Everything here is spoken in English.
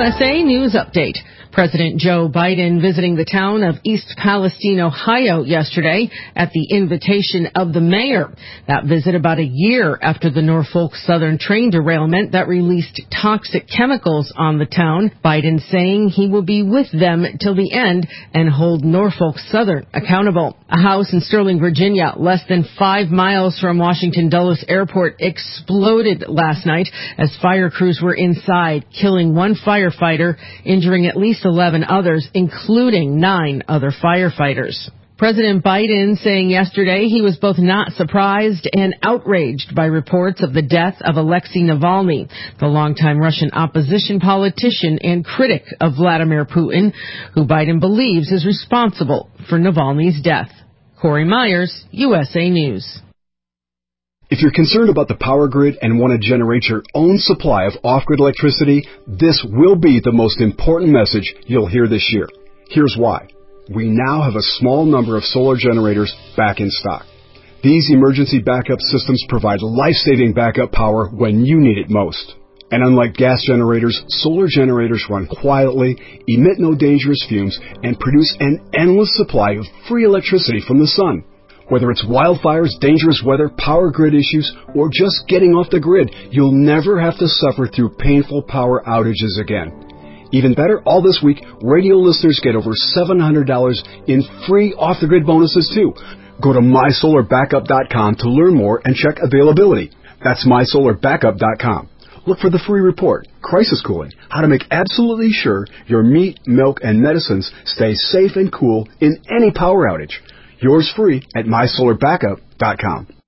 USA News Update. President Joe Biden visiting the town of East Palestine, Ohio yesterday at the invitation of the mayor. That visit about a year after the Norfolk Southern train derailment that released toxic chemicals on the town. Biden saying he will be with them till the end and hold Norfolk Southern accountable. A house in Sterling, Virginia, less than 5 miles from Washington Dulles Airport, exploded last night as fire crews were inside, killing one firefighter, injuring at least 11 others, including 9 other firefighters. President Biden saying yesterday he was both not surprised and outraged by reports of the death of Alexei Navalny, the longtime Russian opposition politician and critic of Vladimir Putin, who Biden believes is responsible for Navalny's death. Corey Myers, USA News. If you're concerned about the power grid and want to generate your own supply of off-grid electricity, this will be the most important message you'll hear this year. Here's why. We now have a small number of solar generators back in stock. These emergency backup systems provide life-saving backup power when you need it most. And unlike gas generators, solar generators run quietly, emit no dangerous fumes, and produce an endless supply of free electricity from the sun. Whether it's wildfires, dangerous weather, power grid issues, or just getting off the grid, you'll never have to suffer through painful power outages again. Even better, all this week, radio listeners get over $700 in free off-the-grid bonuses too. Go to mysolarbackup.com to learn more and check availability. That's mysolarbackup.com. Look for the free report, Crisis Cooling, how to make absolutely sure your meat, milk, and medicines stay safe and cool in any power outage. Yours free at mysolarbackup.com.